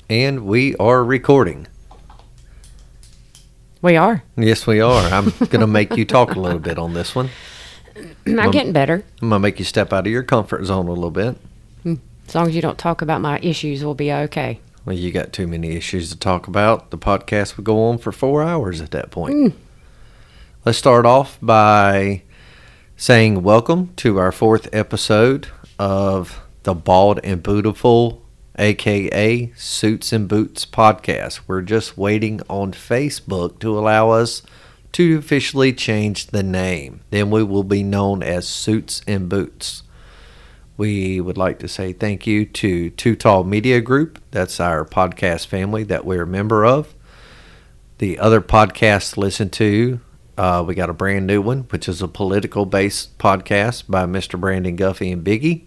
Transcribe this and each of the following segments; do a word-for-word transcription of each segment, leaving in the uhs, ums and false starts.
And we are recording. We are. Yes, we are. I'm going to make you talk a little bit on this one. I'm I'm getting better. I'm going to make you step out of your comfort zone a little bit. As long as you don't talk about my issues, we'll be okay. Well, you got too many issues to talk about. The podcast would go on for four hours at that point. Mm. Let's start off by saying welcome to our fourth episode of the Bald and Beautiful, a k a. Suits and Boots podcast. We're just waiting on Facebook to allow us to officially change the name. Then we will be known as Suits and Boots. We would like to say thank you to Too Tall Media Group. That's our podcast family that we're a member of. The other podcasts to listen to, uh, we got a brand new one, which is a political-based podcast by Mister Brandon Guffey and Biggie.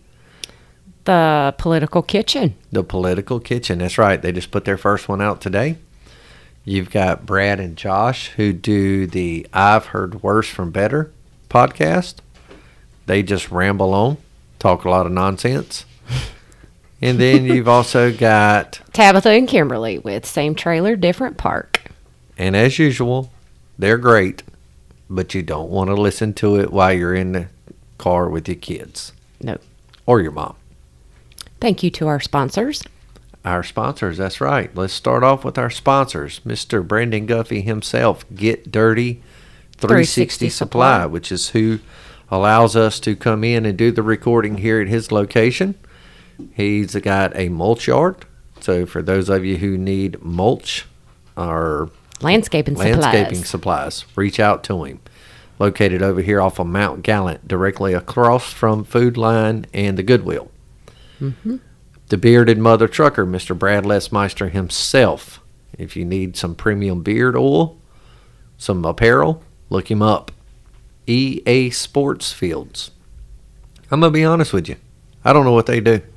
The Political Kitchen. The Political Kitchen, that's right. They just put their first one out today. You've got Brad and Josh who do the I've Heard Worse from Better podcast. They just ramble on, talk a lot of nonsense. And then you've also got Tabitha and Kimberly with Same Trailer, Different Park. And as usual, they're great, but you don't want to listen to it while you're in the car with your kids. No. Or your mom. Thank you to our sponsors. Our sponsors, that's right. Let's start off with our sponsors. Mister Brandon Guffey himself, Get Dirty three sixty Supply, which is who allows us to come in and do the recording here at his location. He's got a mulch yard. So for those of you who need mulch or landscaping, landscaping supplies. supplies, reach out to him. Located over here off of Mount Gallant, directly across from Food Line and the Goodwill. Mm-hmm. The Bearded Mother Trucker, Mister Brad Lesmeister himself. If you need some premium beard oil, some apparel, look him up. E A Sports Fields. I'm going to be honest with you. I don't know what they do.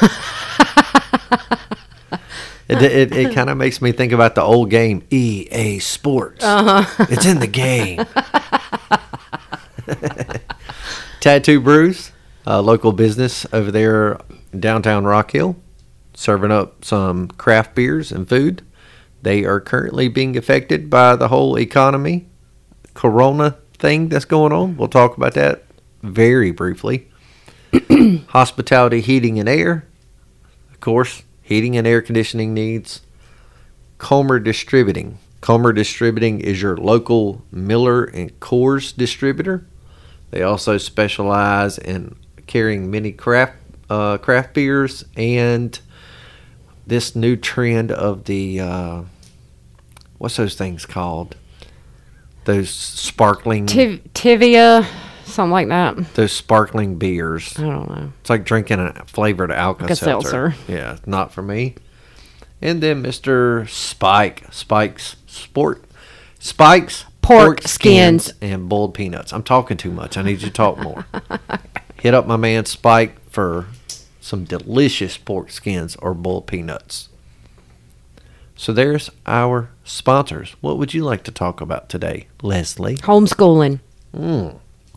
it it, it kind of makes me think about the old game, E A Sports. Uh-huh. It's in the game. Tattoo Brews, a local business over there in downtown Rock Hill, serving up some craft beers and food. They are currently being affected by the whole economy, corona thing that's going on. We'll talk about that very briefly. Hospitality, Heating and Air. Of course, heating and air conditioning needs. Comer Distributing. Comer Distributing is your local Miller and Coors distributor. They also specialize in carrying many craft uh, craft beers and this new trend of the uh, what's those things called? Those sparkling Tiv- Tivia, something like that. Those sparkling beers. I don't know. It's like drinking a flavored Alka-Seltzer. Yeah, not for me. And then Mister Spike, Spike's Sport, Spike's Pork, pork skins. skins and boiled peanuts. I'm talking too much. I need you to talk more. Hit up my man Spike for some delicious pork skins or boiled peanuts. So there's our sponsors. What would you like to talk about today, Leslie? Homeschooling. Mm.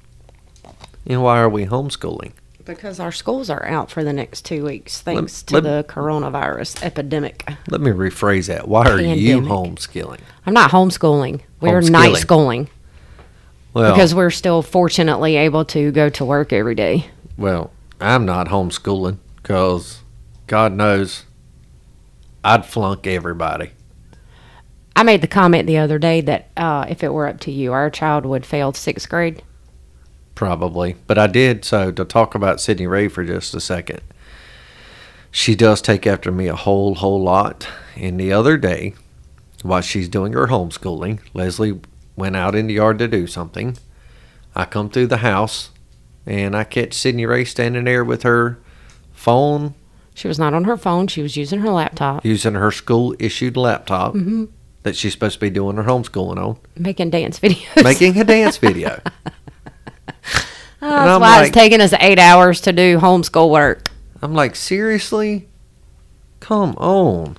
And why are we homeschooling? Because our schools are out for the next two weeks, thanks let, to let, the coronavirus epidemic. Let me rephrase that. Why are Pandemic. you homeschooling? I'm not homeschooling. We're Homeschooling. night schooling. Well, because we're still fortunately able to go to work every day. Well, I'm not homeschooling because God knows I'd flunk everybody. I made the comment the other day that uh, if it were up to you, our child would fail sixth grade. Probably. But I did, so to talk about Sydney Ray for just a second. She does take after me a whole, whole lot. And the other day, while she's doing her homeschooling, Leslie went out in the yard to do something. I come through the house, and I catch Sydney Ray standing there with her phone. She was not on her phone. She was using her laptop. Using her school-issued laptop mm-hmm. that she's supposed to be doing her homeschooling on. Making dance videos. Making a dance video. Oh, that's why like, it's taking us eight hours to do homeschool work. I'm like, seriously? Come on.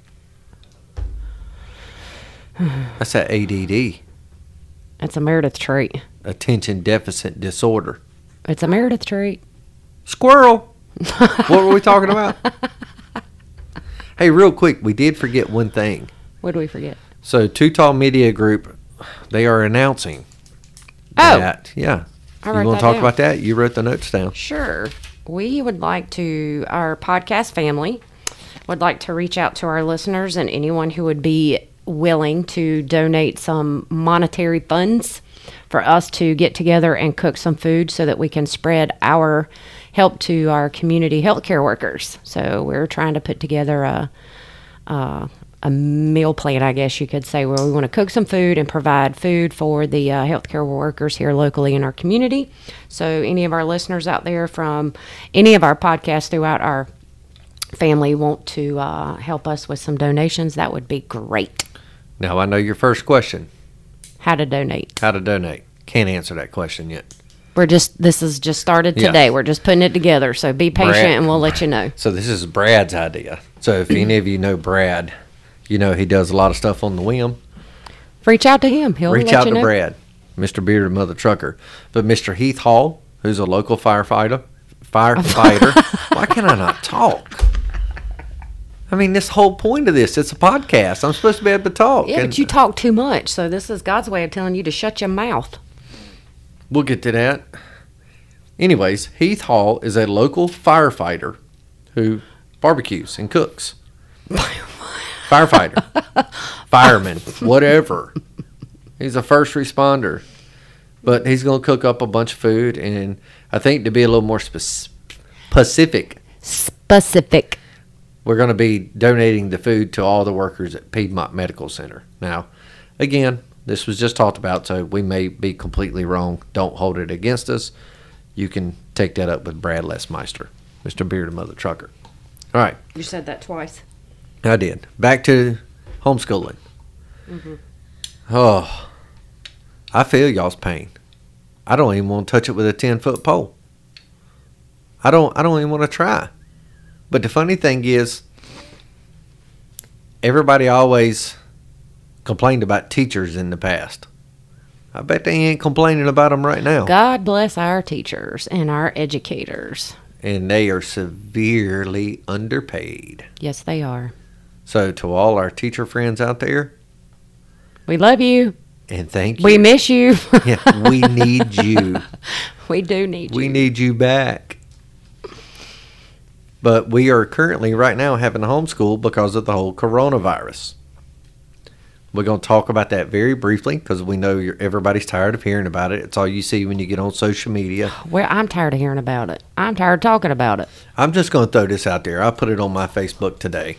That's that A D D. It's a Meredith trait. Attention deficit disorder. It's a Meredith trait. Squirrel. What were we talking about? Hey, real quick, we did forget one thing. What do we forget? So, Too Tall Media Group, they are announcing Oh. that. Yeah. I You wrote want that to talk down. about that? You wrote the notes down. Sure. We would like to, our podcast family would like to reach out to our listeners and anyone who would be willing to donate some monetary funds for us to get together and cook some food so that we can spread our help to our community healthcare workers. So we're trying to put together a, a, a meal plan, I guess you could say, where we want to cook some food and provide food for the uh, healthcare workers here locally in our community. So any of our listeners out there from any of our podcasts throughout our family want to uh, help us with some donations, that would be great. Now, I know your first question, How to donate. how to donate. Can't answer that question yet. We're just, this is just started Yeah. today. We're just putting it together. So be patient Brad. and we'll let you know. So, this is Brad's idea. So, if any of you know Brad, you know he does a lot of stuff on the whim. Reach out to him. He'll Reach let out you to know. Brad, Mister Bearded Mother Trucker. But Mister Heath Hall, who's a local firefighter, firefighter. Why can I not talk? I mean, this whole point of this, it's a podcast. I'm supposed to be able to talk. Yeah, and but you talk too much. So this is God's way of telling you to shut your mouth. We'll get to that. Anyways, Heath Hall is a local firefighter who barbecues and cooks. Firefighter, fireman, whatever. He's a first responder. But he's going to cook up a bunch of food. And I think to be a little more spec- specific, Specific. we're going to be donating the food to all the workers at Piedmont Medical Center. Now, again, this was just talked about, so we may be completely wrong. Don't hold it against us. You can take that up with Brad Lesmeister, Mister Bearded Mother Trucker. All right, You said that twice. I did. Back to homeschooling. Oh, I feel y'all's pain. I don't even want to touch it with a ten-foot pole. I don't. I don't even want to try. But the funny thing is, everybody always complained about teachers in the past. I bet they ain't complaining about them right now. God bless our teachers and our educators. And they are severely underpaid. Yes, they are. So to all our teacher friends out there, We love you. and thank you. We miss you. Yeah, we need you. We do need We you. need you back. But we are currently right now having to homeschool because of the whole coronavirus. We're going to talk about that very briefly because we know you're, everybody's tired of hearing about it. It's all you see when you get on social media. Well, I'm tired of hearing about it. I'm tired of talking about it. I'm just going to throw this out there. I put it on my Facebook today.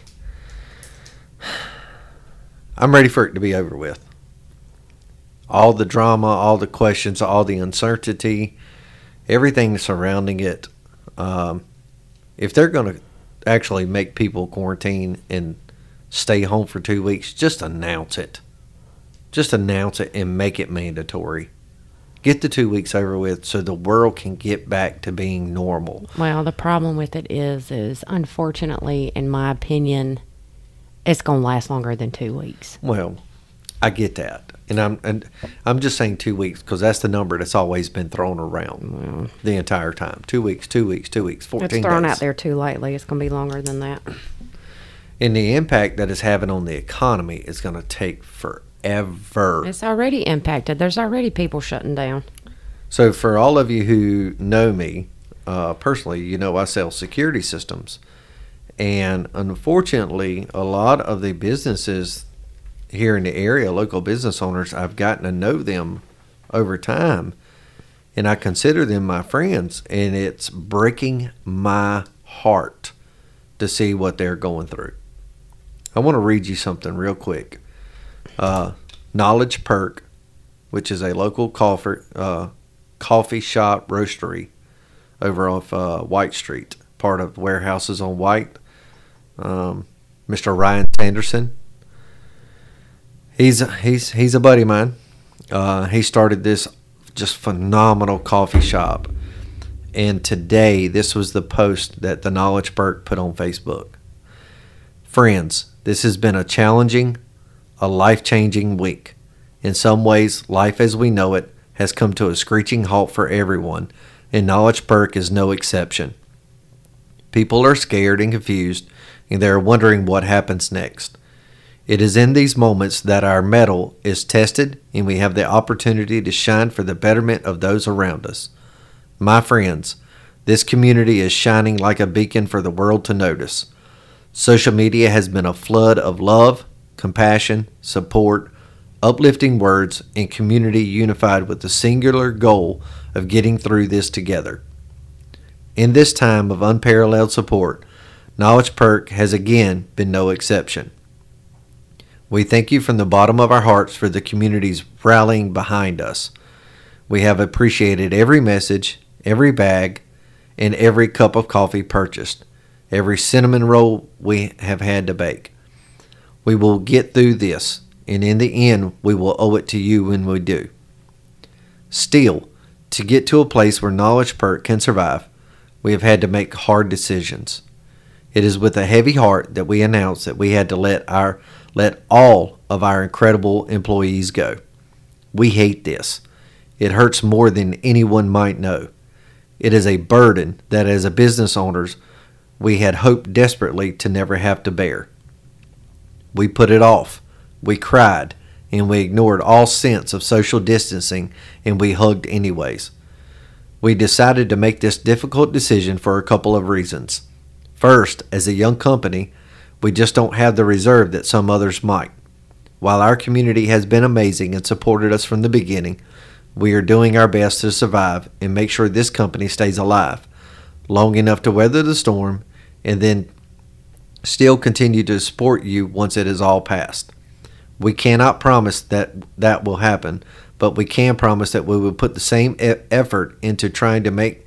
I'm ready for it to be over with. All the drama, all the questions, all the uncertainty, everything surrounding it. Um, if they're going to actually make people quarantine and stay home for two weeks, just announce it. Just announce it and make it mandatory. Get the two weeks over with so the world can get back to being normal. Well, the problem with it is, is unfortunately, in my opinion, it's going to last longer than two weeks. Well, I get that. And I'm and I'm just saying two weeks because that's the number that's always been thrown around the entire time. Two weeks, two weeks, two weeks, fourteen It's thrown days. out there too lately. It's going to be longer than that. And the impact that it's having on the economy is going to take forever. It's already impacted. There's already people shutting down. So for all of you who know me uh, personally, you know I sell security systems. And unfortunately, a lot of the businesses here in the area, local business owners, I've gotten to know them over time. And I consider them my friends. And it's breaking my heart to see what they're going through. I want to read you something real quick. Uh, Knowledge Perk, which is a local coffee, uh, coffee shop roastery over off uh, White Street, part of Warehouses on White. Um, Mister Ryan Sanderson. He's he's he's a buddy of mine. Uh, he started this just phenomenal coffee shop. And today, this was the post that the Knowledge Perk put on Facebook. Friends, this has been a challenging, a life-changing week. In some ways, life as we know it has come to a screeching halt for everyone, and Knowledge Perk is no exception. People are scared and confused, and they are wondering what happens next. It is in these moments that our mettle is tested and we have the opportunity to shine for the betterment of those around us. My friends, this community is shining like a beacon for the world to notice. Social media has been a flood of love, compassion, support, uplifting words, and community unified with the singular goal of getting through this together. In this time of unparalleled support, Knowledge Perk has again been no exception. We thank you from the bottom of our hearts for the community's rallying behind us. We have appreciated every message, every bag, and every cup of coffee purchased, every cinnamon roll we have had to bake. We will get through this, and in the end, we will owe it to you when we do. Still, to get to a place where Knowledge Perk can survive, we have had to make hard decisions. It is with a heavy heart that we announce that we had to let our let all of our incredible employees go. We hate this. It hurts more than anyone might know. It is a burden that as a business owners, we had hoped desperately to never have to bear. We put it off. We cried, and we ignored all sense of social distancing, and we hugged anyways. We decided to make this difficult decision for a couple of reasons. First, as a young company, we just don't have the reserve that some others might. While our community has been amazing and supported us from the beginning, we are doing our best to survive and make sure this company stays alive long enough to weather the storm and then still continue to support you once it is all past. We cannot promise that that will happen, but we can promise that we will put the same e- effort into trying to make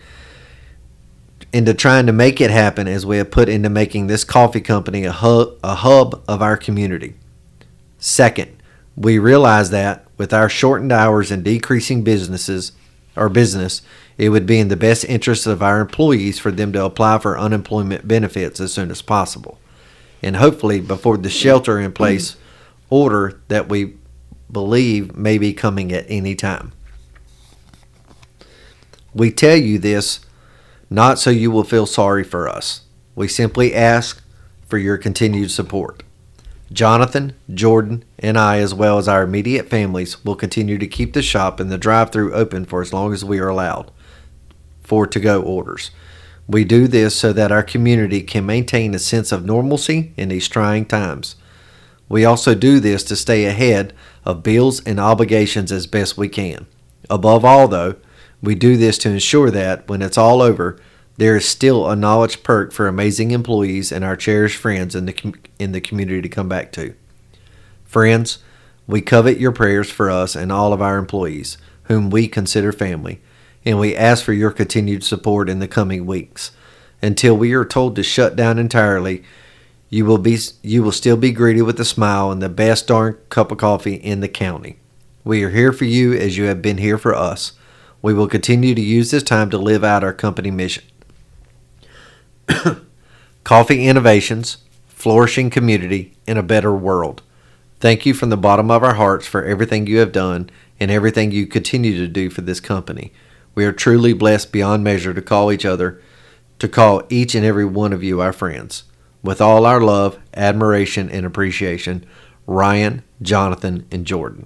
into trying to make it happen as we have put into making this coffee company a hub, a hub of our community. Second, we realize that with our shortened hours and decreasing businesses or business, it would be in the best interest of our employees for them to apply for unemployment benefits as soon as possible, and hopefully before the shelter-in-place order that we believe may be coming at any time. We tell you this not so you will feel sorry for us. We simply ask for your continued support. Jonathan, Jordan, and I, as well as our immediate families, will continue to keep the shop and the drive-thru open for as long as we are allowed for to-go orders. We do this so that our community can maintain a sense of normalcy in these trying times. We also do this to stay ahead of bills and obligations as best we can. Above all, though, we do this to ensure that, when it's all over, there is still a Knowledge Perk for amazing employees and our cherished friends in the com- in the community to come back to. Friends, we covet your prayers for us and all of our employees, whom we consider family, and we ask for your continued support in the coming weeks. Until we are told to shut down entirely, you will be you will still be greeted with a smile and the best darn cup of coffee in the county. We are here for you as you have been here for us. We will continue to use this time to live out our company mission. Coffee innovations, flourishing community, and a better world. Thank you from the bottom of our hearts for everything you have done and everything you continue to do for this company. We are truly blessed beyond measure to call each other, to call each and every one of you our friends. With all our love, admiration, and appreciation, Ryan, Jonathan, and Jordan.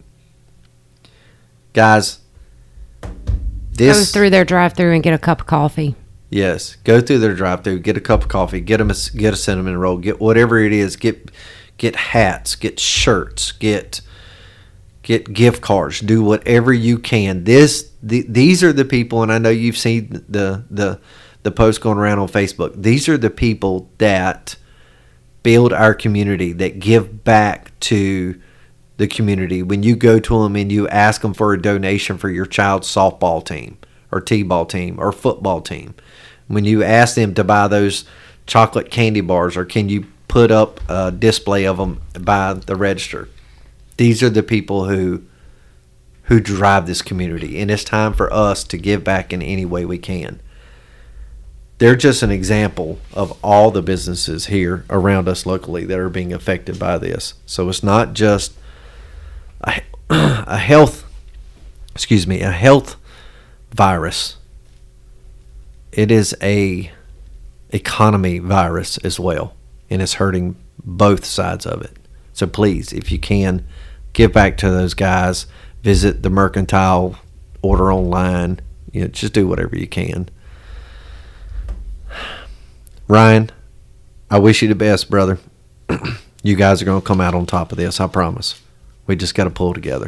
Guys, this... Go through their drive-thru and get a cup of coffee. Yes, go through their drive-thru, get a cup of coffee, get them a, get a cinnamon roll, get whatever it is, get get hats, get shirts, get get gift cards, do whatever you can. This the, these are the people, and I know you've seen the the the post going around on Facebook. These are the people that build our community, that give back to the community. When you go to them and you ask them for a donation for your child's softball team or t-ball team or football team, when you ask them to buy those chocolate candy bars, or can you put up a display of them by the register, these are the people who who drive this community, and it's time for us to give back in any way we can. They're just an example of all the businesses here around us locally that are being affected by this. So it's not just a, a health, excuse me, a health virus. It is a economy virus as well. and it's hurting both sides of it. So please, if you can, give back to those guys. Visit the Mercantile, order online. You know, just do whatever you can. Ryan, I wish you the best, brother. You guys are going to come out on top of this, I promise. We just got to pull together.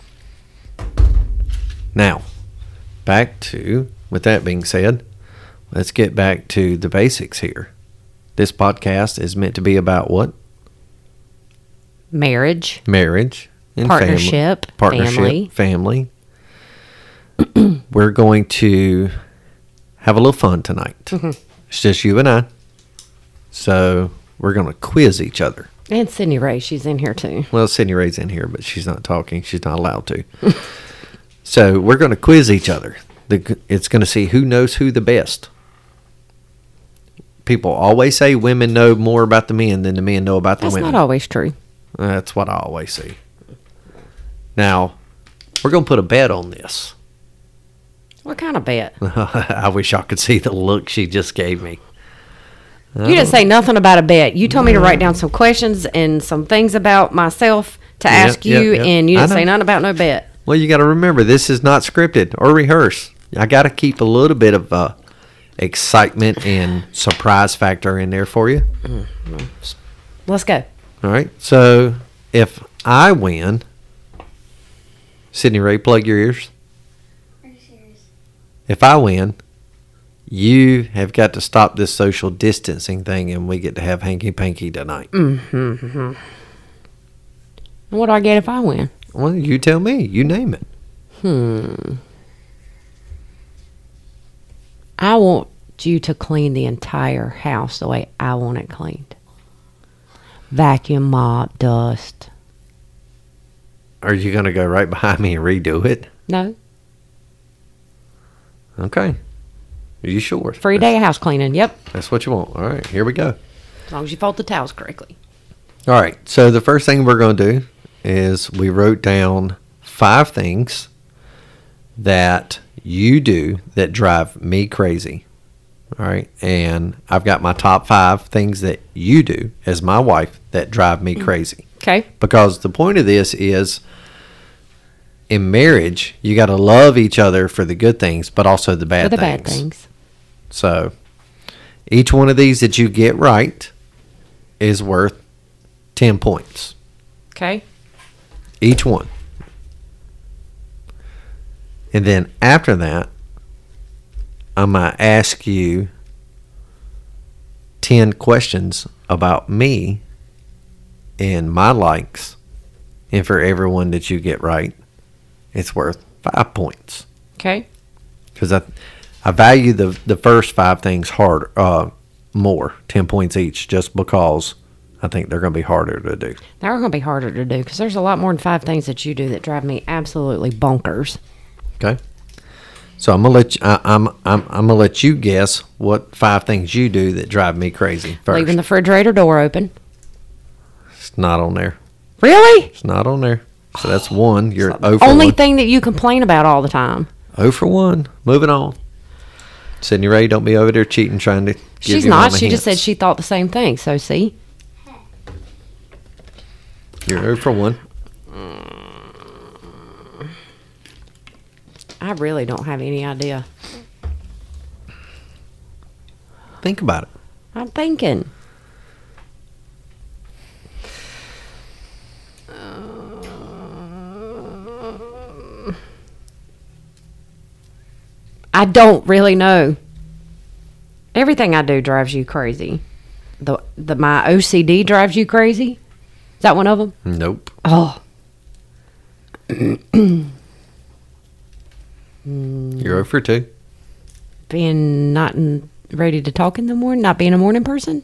Now, back to, with that being said, let's get back to the basics here. This podcast is meant to be about what? Marriage. Marriage. And partnership. Family. Partnership. Family. Family. We're going to have a little fun tonight. Mm-hmm. It's just you and I. So we're going to quiz each other. And Sydney Ray, she's in here too. Well, Sydney Ray's in here, but she's not talking. She's not allowed to. So we're going to quiz each other. The, it's going to see who knows who the best. People always say women know more about the men than the men know about the That's women. That's not always true. That's what I always see. Now, we're going to put a bet on this. What kind of bet? I wish I could see the look she just gave me. You didn't say nothing about a bet. You told me to write down some questions and some things about myself to Yep, ask you, yep, yep. and you didn't I say know. nothing about no bet. Well, you got to remember, this is not scripted or rehearsed. I got to keep a little bit of uh, excitement and surprise factor in there for you. Let's go. All right. So if I win, Sydney Ray, plug your ears. Are you serious? If I win, you have got to stop this social distancing thing, and we get to have hanky panky tonight. Mm-hmm. What do I get if I win? Well, you tell me. You name it. Hmm. I want you to clean the entire house the way I want it cleaned. Vacuum, mop, dust. Are you going to go right behind me and redo it? No. Okay. Are you sure? Free day of house cleaning. Yep. That's what you want. All right. Here we go. As long as you fold the towels correctly. All right. So the first thing we're going to do is we wrote down five things that you do that drive me crazy. All right. And I've got my top five things that you do as my wife that drive me crazy. Okay. Because the point of this is, in marriage, you got to love each other for the good things, but also the bad For the things. bad things. So each one of these that you get right is worth ten points. Okay. Each one. And then after that, I'm going to ask you ten questions about me and my likes. And for everyone that you get right, it's worth five points. Okay. Because I, I value the, the first five things hard, uh, more, ten points each, just because I think they're going to be harder to do. They're going to be harder to do because there's a lot more than five things that you do that drive me absolutely bonkers. Okay. So I'm gonna let you, I, I'm I'm I'm gonna let you guess what five things you do that drive me crazy first. Leaving the refrigerator door open. It's not on there. Really? It's not on there. So that's one. You're oh for Only one. thing that you complain about all the time. Oh for one. Moving on. Sydney Ray, don't be over there cheating, trying to. Give She's you not. all the She just said hints. she thought the same thing. So see. You're oh for one. I really don't have any idea. Think about it. I'm thinking. I don't really know. Everything I do drives you crazy. The the my O C D drives you crazy. Is that one of them? Nope. Oh, You're oh for two. being not in, ready to talk in the morning, not being a morning person.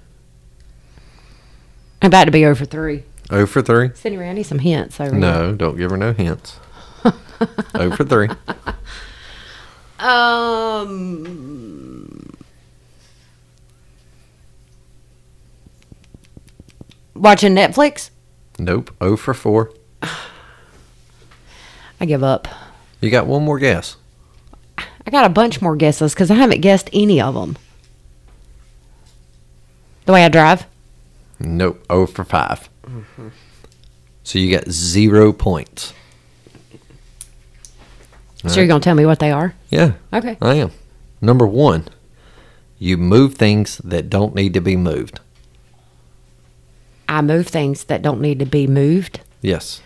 I'm about to be over three. oh for three. Sitting around, I need some hints over here. No, don't give her no hints. oh for three. Um, watching Netflix. Nope. oh for four. I give up. You got one more guess. I got a bunch more guesses because I haven't guessed any of them. The way I drive. Nope. oh for five. Mm-hmm. So you got zero points. So you're going to tell me what they are? Yeah. Okay. I am. Number one, you move things that don't need to be moved. I move things that don't need to be moved. Yes.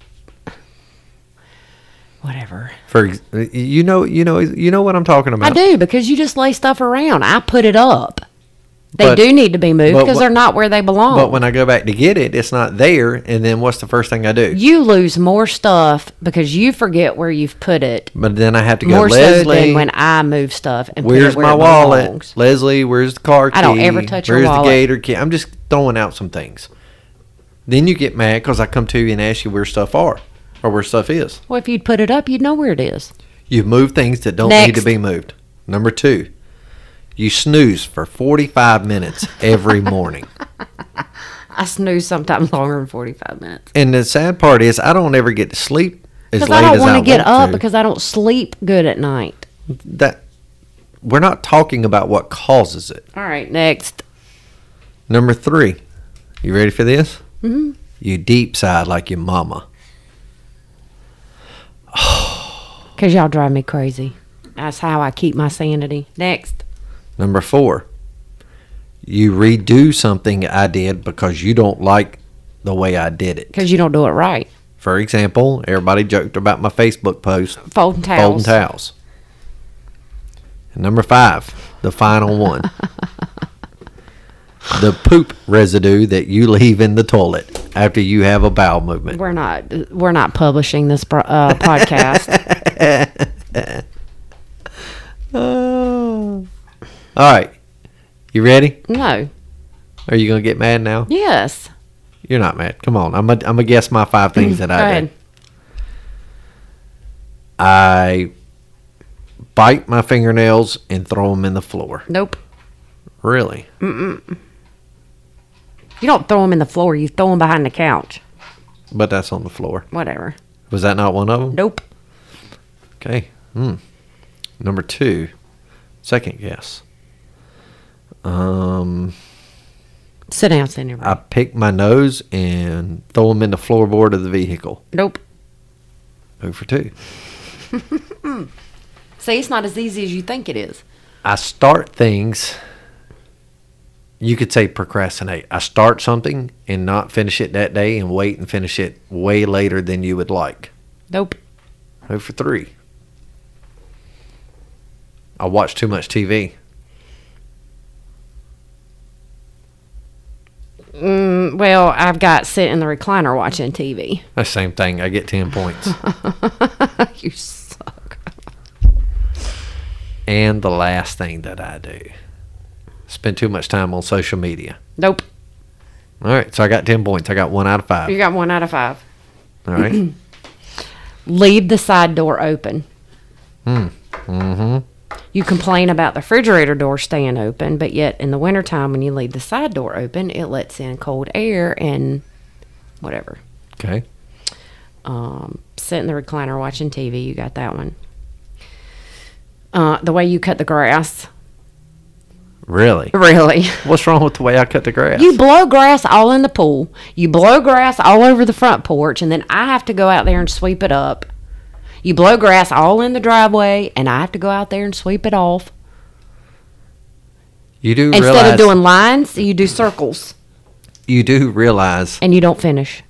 Whatever. For ex- you know, you know, you know what I'm talking about. I do, because you just lay stuff around. I put it up. They But- do need to be moved but because wh- they're not where they belong. But when I go back to get it, it's not there. And then what's the first thing I do? You lose more stuff because you forget where you've put it. But then I have to go, More so Leslie, than when I move stuff and put where's it where my it wallet? belongs. Leslie, where's the car key? I don't ever touch your Where's wallet. the gator key? I'm just throwing out some things. Then you get mad because I come to you and ask you where stuff are or where stuff is. Well, if you'd put it up, you'd know where it is. You move things that don't need to Next. be moved. Number two, you snooze for forty-five minutes every morning. I snooze sometimes longer than forty-five minutes. And the sad part is I don't ever get to sleep as Because late I don't as want I to get want up to. because I don't sleep good at night. That we're not talking about what causes it. All right, next. Number three, you ready for this? Mm-hmm. You deep side like your mama. Because y'all drive me crazy. That's how I keep my sanity. Next. Number four, you redo something I did because you don't like the way I did it. Because you don't do it right. For example, everybody joked about my Facebook post, Folding towels. folding towels. And number five, the final one, the poop residue that you leave in the toilet after you have a bowel movement. We're not. We're not publishing this bro- uh, podcast. Oh. All right. You ready? No. Are you going to get mad now? Yes. You're not mad. Come on. I'm going I'm to guess my five things that Go I ahead. did. I bite my fingernails and throw them in the floor. Nope. Really? You don't throw them in the floor. You throw them behind the couch. But that's on the floor. Whatever. Was that not one of them? Nope. Okay. Hmm. Number two. Second guess. Um, Sit down, Cindy. I pick my nose and throw them in the floorboard of the vehicle. Nope. Two for two. See, it's not as easy as you think it is. I start things. You could say procrastinate. I start something and not finish it that day and wait and finish it way later than you would like. Nope. Two for three. I watch too much T V. Mm, well, I've got sit in the recliner watching T V. That's the same thing. I get ten points. You suck. And the last thing that I do, spend too much time on social media. Nope. All right, so I got ten points. I got one out of five. You got one out of five. All right. Leave the side door open. Hmm. Mm-hmm. You complain about the refrigerator door staying open, but yet in the wintertime when you leave the side door open, it lets in cold air and whatever. Okay. Um, sit in the recliner watching T V. You got that one. Uh, the way you cut the grass. Really? Really. What's wrong with the way I cut the grass? You blow grass all in the pool. You blow grass all over the front porch, and then I have to go out there and sweep it up. You blow grass all in the driveway, and I have to go out there and sweep it off. You do Instead realize of doing lines, you do circles, you do realize and you don't finish.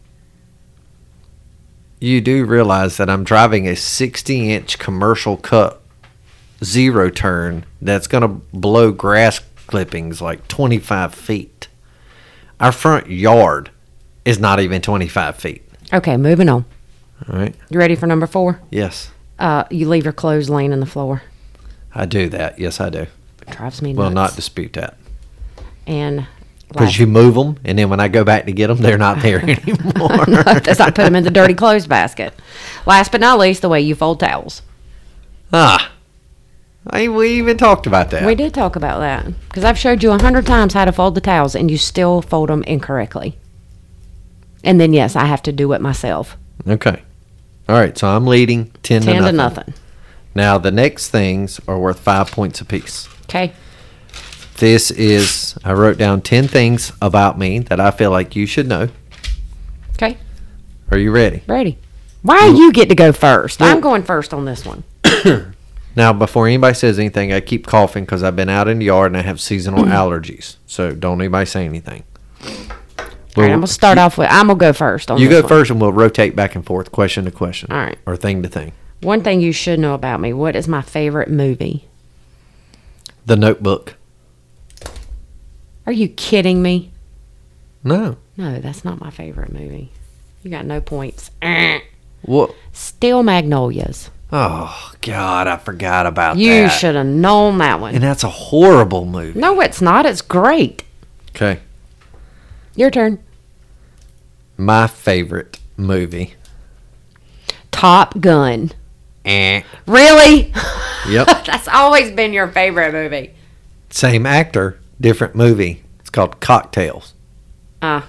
you do realize that I'm driving a sixty inch commercial cut zero turn that's going to blow grass clippings like twenty-five feet. Our front yard is not even twenty-five feet. Okay, moving on. All right. You ready for number four? Yes, Uh, you leave your clothes laying on the floor. I do that. Yes, I do. It drives me nuts. Will not dispute that. And Because last- you move them, and then when I go back to get them, they're not there anymore. That's I put them in the dirty clothes basket. Last but not least, the way you fold towels. Ah, I, we even talked about that. We did talk about that because I've showed you a hundred times how to fold the towels, and you still fold them incorrectly. And then yes, I have to do it myself. Okay. All right, so I'm leading ten, Ten to, to nothing. nothing. Now, the next things are worth five points apiece. Okay. This is, I wrote down ten things about me that I feel like you should know. Okay, Are you ready? ready. Why do you get to go first? I'm going first on this one. Now, before anybody says anything, I keep coughing because I've been out in the yard and I have seasonal allergies. So don't anybody say anything. All right, I'm gonna start off with. I'm gonna go first on You this go one. first and we'll rotate back and forth, question to question. All right. Or thing to thing. One thing you should know about me. What is my favorite movie? The Notebook. Are you kidding me? No. No, that's not my favorite movie. You got no points. Eh. What? Still Magnolias. Oh, God, I forgot about You that. should have known that one. And that's a horrible movie. No, it's not. It's great. Okay. Your turn. My favorite movie. Top Gun. Eh. Really? Yep. That's always been your favorite movie. Same actor, different movie. It's called Cocktails. Ah.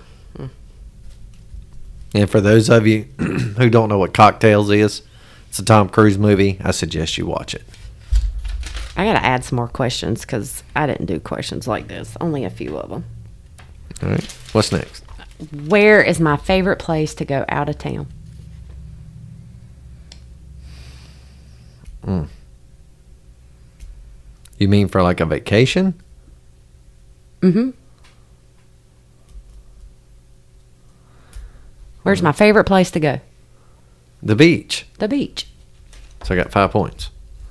And for those of you who don't know what Cocktails is, it's a Tom Cruise movie. I suggest you watch it. I got to add some more questions because I didn't do questions like this. Only a few of them. All right. What's next? Where is my favorite place to go out of town? Mm. You mean for like a vacation? Mm-hmm. Where's my favorite place to go? The beach. The beach. So I got five points.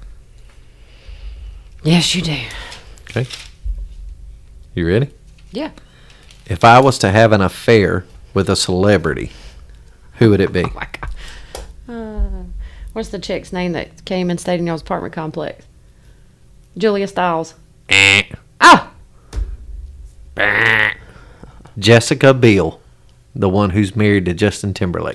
Yes, you do. Okay. You ready? Yeah. If I was to have an affair with a celebrity, who would it be? Oh my God. Uh, what's the chick's name that came and stayed in y'all's apartment complex? Julia Stiles. Oh! Jessica Biel, the one who's married to Justin Timberlake.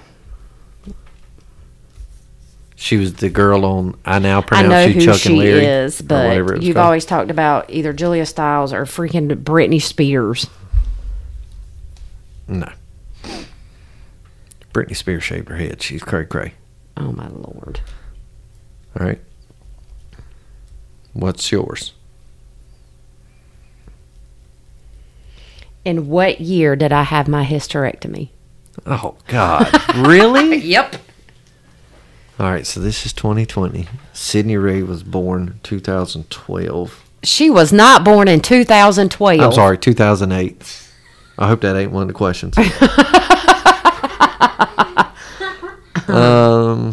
She was the girl on I Now I Pronounce know You who Chuck she and Larry. is, or whatever it but was you've called. always talked about either Julia Stiles or freaking Britney Spears. No. Britney Spears shaved her head. She's cray cray. Oh, my Lord. All right. What's yours? In what year did I have my hysterectomy? Oh, God. Really? Yep. All right, so this is twenty twenty. Sydney Ray was born two thousand twelve. She was not born in two thousand twelve. I'm sorry, two thousand eight. I hope that ain't one of the questions. um,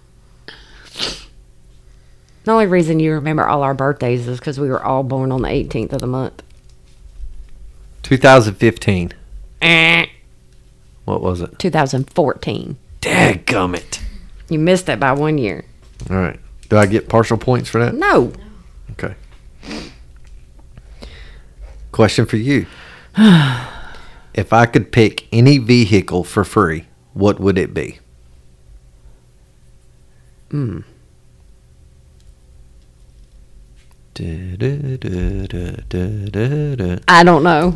The only reason you remember all our birthdays is because we were all born on the eighteenth of the month. two thousand fifteen. Eh. What was it? two thousand fourteen. Dadgummit. You missed it by one year. All right. Do I get partial points for that? No. Okay. Question for you. If I could pick any vehicle for free, what would it be? Hmm. I don't know.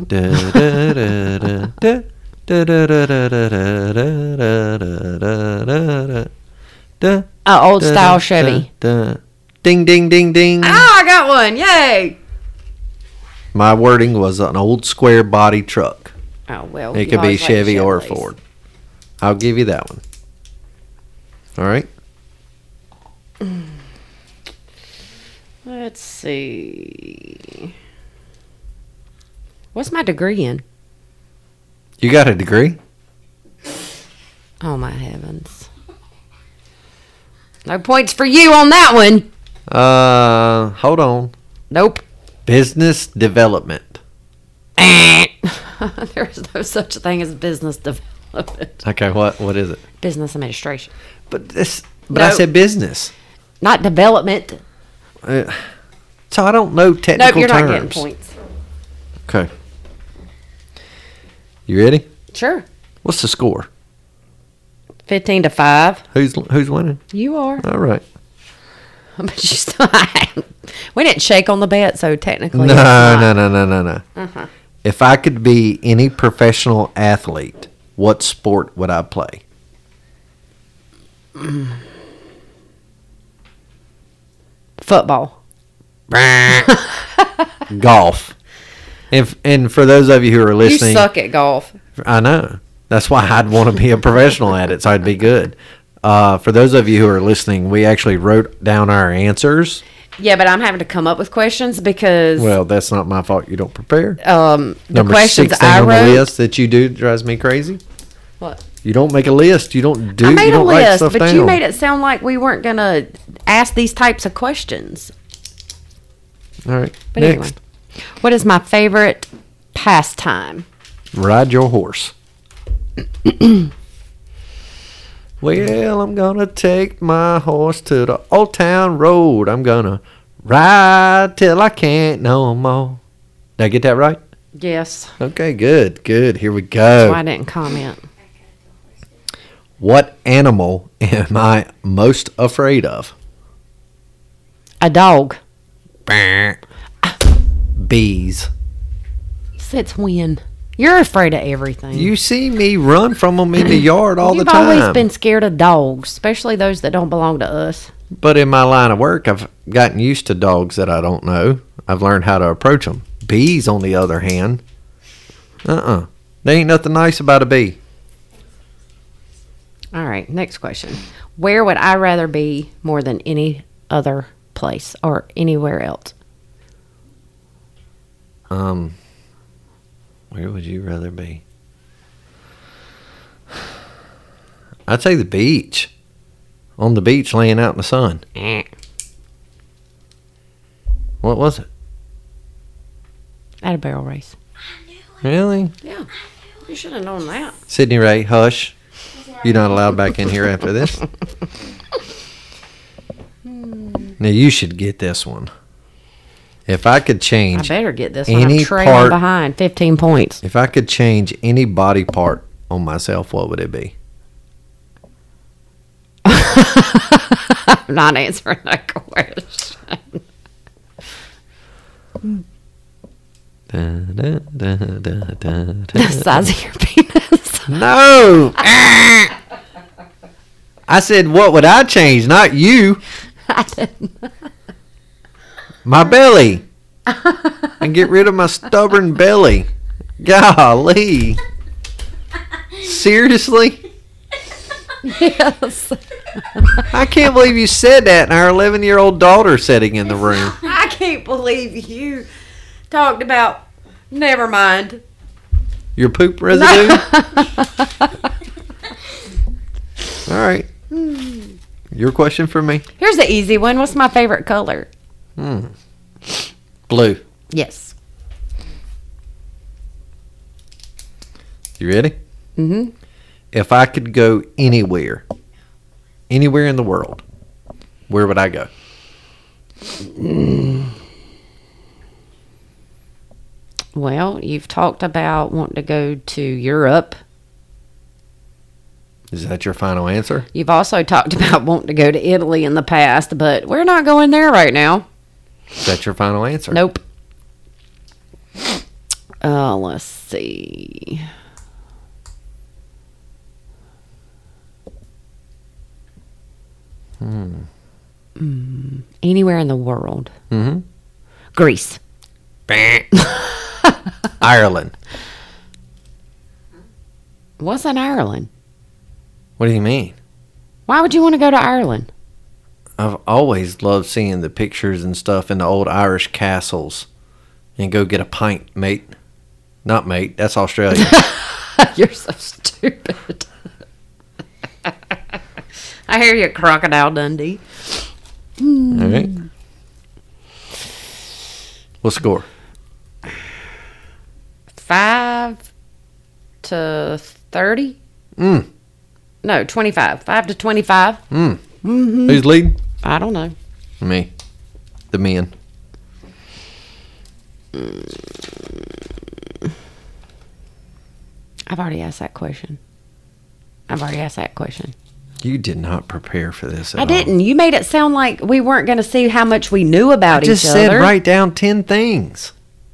A old style Chevy. Ding, ding, ding, ding. Ah, I got one. Yay. My wording was an old square body truck. Oh, well. It you could be always like Chevy or a Chevys. Ford. I'll give you that one. All right. Let's see. What's my degree in? You got a degree? Oh, my heavens. No points for you on that one. Uh, hold on. Nope. Business development. There's no such thing as business development. Okay, what what is it? Business administration. But this, but I No. said business. Not development. Uh, so I don't know Nope, technical you're terms. not getting points. Okay. You ready? Sure. What's the score? fifteen to five. Who's who's winning? You are. All right. But you still, we didn't shake on the bet, so technically. No, it's not. no, no, no, no, no. Uh-huh. If I could be any professional athlete, what sport would I play? Football. Golf. And, and for those of you who are You listening, suck at golf. I know. That's why I'd want to be a professional at it, so I'd be good. Uh, for those of you who are listening, we actually wrote down our answers. Yeah, but I'm having to come up with questions because Well, that's not my fault. You don't prepare. um, the Number questions sixteen I on the wrote. list that you do drives me crazy. What? You don't make a list. You don't do. I you made a don't write list, stuff but down. you made it sound like we weren't gonna ask these types of questions. All right. But Next, anyway, what is my favorite pastime? ride your horse. Well, I'm gonna take my horse to the old town road. I'm gonna ride till I can't no more. Did I get that right? Yes. Okay, good, good. Here we So I go. didn't comment. What animal am I most afraid of? A dog. Bees. Since when? You're afraid of everything. You see me run from them in the yard all You've the time. always been scared of dogs, especially those that don't belong to us. But in my line of work, I've gotten used to dogs that I don't know. I've learned how to approach them. Bees, on the other hand, uh-uh. There ain't nothing nice about a bee. All right, next question. Where would I rather be more than any other place or anywhere else? Um, where would you rather be? I'd say the beach. On the beach, laying out in the sun. Eh. What was it? At a barrel race. Really? Yeah. You should have known that. Sydney Ray, hush. You're not allowed back in here after this. Now you should get this one. If I could I change, better get this one. Any I'm trailing part- behind. fifteen points. if I could change any body part on myself, what would it be? I'm not answering that question. Da, da, da, da, da, da. The size of your penis. No. I said, what would I change? Not you. I didn't. My belly. And get rid of my stubborn belly. Golly. Seriously? Yes. I can't believe you said that, and our eleven-year-old daughter sitting in the room. I can't believe you talked about. Never mind. Your poop residue? All right. Your question for me? Here's the easy one. What's my favorite color? Hmm. Blue. Yes. You ready? Mm-hmm. If I could go anywhere, anywhere in the world, where would I go? Well, you've talked about wanting to go to Europe. Is that your final answer? You've also talked about wanting to go to Italy in the past, but we're not going there right now. Is that your final answer? Nope. Uh, let's see. Hmm. Mm, anywhere in the world. Mm-hmm. Greece. Ireland. What's in Ireland? What do you mean? Why would you want to go to Ireland? I've always loved seeing the pictures and stuff in the old Irish castles and go get a pint, mate. Not mate, that's Australia. You're so stupid. I hear you, Crocodile Dundee. All right. What score? Five to thirty? Mm. No, twenty-five. Five to twenty-five. Mm. Mm-hmm. Who's leading? I don't know. Me. The men. I've already asked that question. I've already asked that question. You did not prepare for this at I all. didn't. You made it sound like we weren't going to see how much we knew about I just each said other. write down ten things.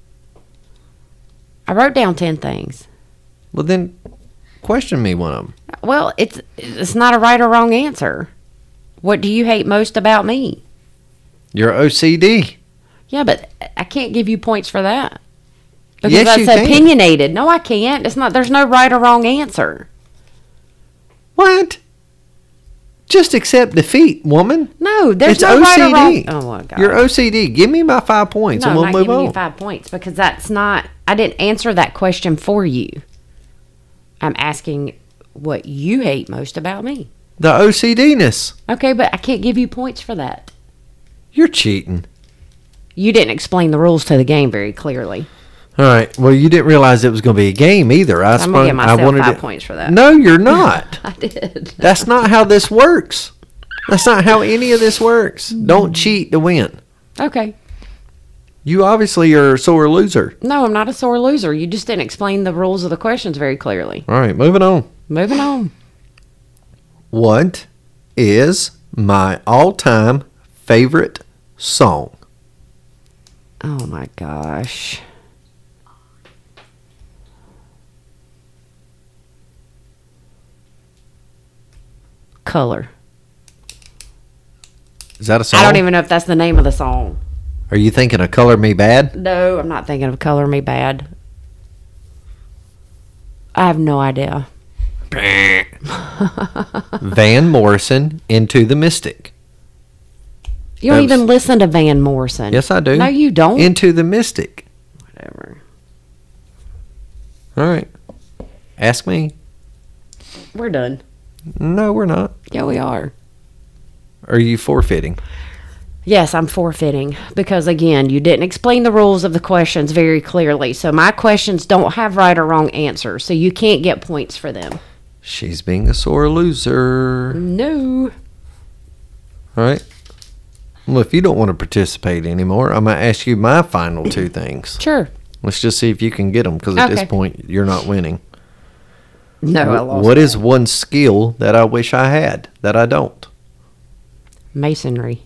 I wrote down ten things. Well, then question me one of them. Well, it's it's not a right or wrong answer. What do you hate most about me? Your O C D. Yeah, but I can't give you points for that. Because Yes, that's you can. opinionated. No, I can't. It's not. There's no right or wrong answer. What? Just accept defeat, woman. No, there's It's no O right C or wrong. D. Oh my god. You're O C D. Give me my five points no, and I'm we'll not move giving on. you five points because that's not. I didn't answer that question for you. I'm asking what you hate most about me. The O C D-ness. Okay, but I can't give you points for that. You're cheating. You didn't explain the rules to the game very clearly. All right. Well, you didn't realize it was going to be a game either. I I'm gonna give I myself wanted five it- points for that. No, you're not. I did. That's not how this works. That's not how any of this works. Don't cheat to win. Okay. You obviously are a sore loser. No, I'm not a sore loser. You just didn't explain the rules of the questions very clearly. All right, moving on. Moving on. What is my all-time favorite song? Oh my gosh. Color. Is that a song? I don't even know if that's the name of the song. Are you thinking of Color Me Bad? No, I'm not thinking of Color Me Bad. I have no idea. Van Morrison, Into the Mystic. You don't That was- even listen to Van Morrison. Yes, I do. No, you don't. Into the Mystic. Whatever. All right. Ask me. We're done. No, we're not. Yeah, we are. Are you forfeiting? Yes, I'm forfeiting because, again, you didn't explain the rules of the questions very clearly. So my questions don't have right or wrong answers, so you can't get points for them. She's being a sore loser. No. All right. Well, if you don't want to participate anymore, I'm going to ask you my final two things. Sure. Let's just see if you can get them, because at this Okay. point, you're not winning. No, I Wh- lost. What is one skill that I wish I had that I don't? Masonry.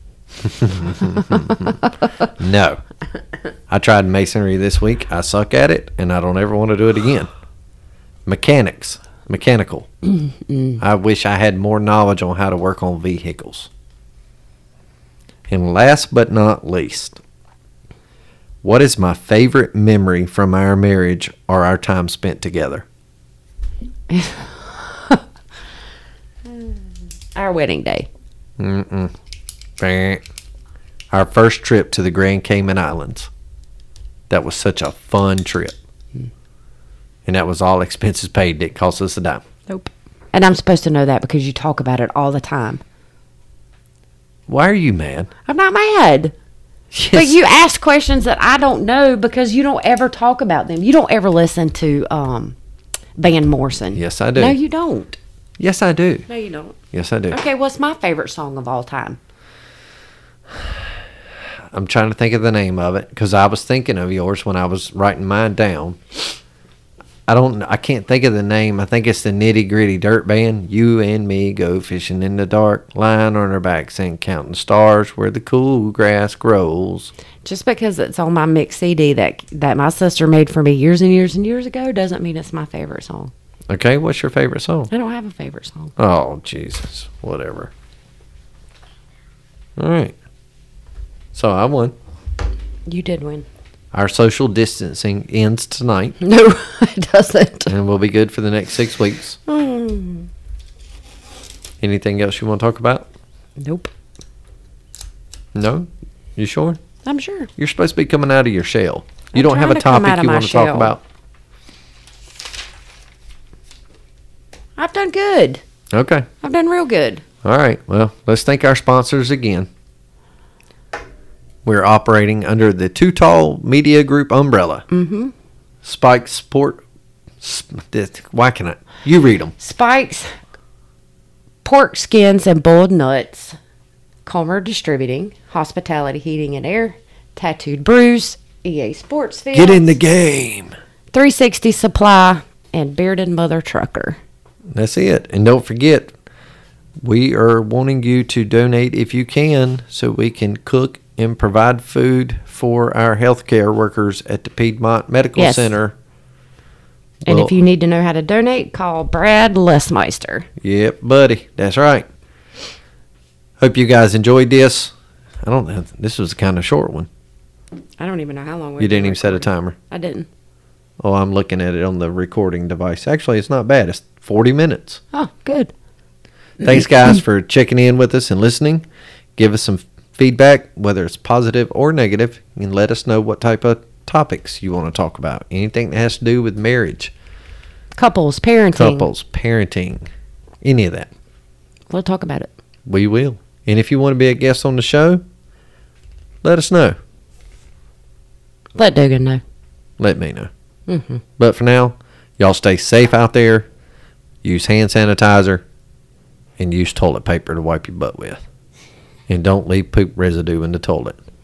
No. I tried masonry this week. I suck at it, and I don't ever want to do it again. Mechanics. Mechanical. I wish I had more knowledge on how to work on vehicles. And last but not least, what is my favorite memory from our marriage or our time spent together? Our wedding day. Mm-mm. Bah. Our first trip to the Grand Cayman Islands. That was such a fun trip. And that was all expenses paid. It cost us a dime. Nope. And I'm supposed to know that because you talk about it all the time. Why are you mad? I'm not mad. Yes. But you ask questions that I don't know because you don't ever talk about them. You don't ever listen to um, Van Morrison. Yes, I do. No, you don't. Yes, I do. No, you don't. Yes, I do. Okay, what's my favorite song of all time? I'm trying to think of the name of it because I was thinking of yours when I was writing mine down. I don't. I can't think of the name. I think it's the Nitty Gritty Dirt Band. You and me go fishing in the dark, lying on our backs and counting stars where the cool grass grows. Just because it's on my mix C D that that my sister made for me years and years and years ago doesn't mean it's my favorite song. Okay, what's your favorite song? I don't have a favorite song. Oh, Jesus. Whatever. All right. So I won. You did win. Our social distancing ends tonight, No, it doesn't. and we'll be good for the next six weeks. Mm. Anything else you want to talk about? Nope. No? You sure? I'm sure. You're supposed to be coming out of your shell. You I'm don't have a trying to come topic out of you my want to talk shell. about? I've done good. Okay. I've done real good. All right. Well, let's thank our sponsors again. We're operating under the Too Tall Media Group umbrella. Mm-hmm. Spike Sport. sp- this- Why can I? You read them. Spikes, pork skins, and boiled nuts. Comer Distributing, Hospitality Heating and Air, Tattooed Brews, E A Sports Fields, Get in the game. three sixty Supply, and Bearded Mother Trucker. That's it. And don't forget, we are wanting you to donate if you can so we can cook and provide food for our healthcare workers at the Piedmont Medical Yes. Center. And Well, if you need to know how to donate, call Brad Lesmeister. Yep, buddy. That's right. Hope you guys enjoyed this. I don't know. This was kind of a short one. I don't even know how long we You didn't even set a timer. I didn't. Oh, I'm looking at it on the recording device. Actually, it's not bad. It's forty minutes. Oh, good. Thanks, guys, for checking in with us and listening. Give us some feedback, whether it's positive or negative, and let us know what type of topics you want to talk about. Anything that has to do with marriage, Couples, parenting. couples, parenting, any of that. We'll talk about it. We will. And if you want to be a guest on the show, let us know. Let Dugan know. Let me know. Mm-hmm. But for now, y'all stay safe out there. Use hand sanitizer. And use toilet paper to wipe your butt with. And don't leave poop residue in the toilet.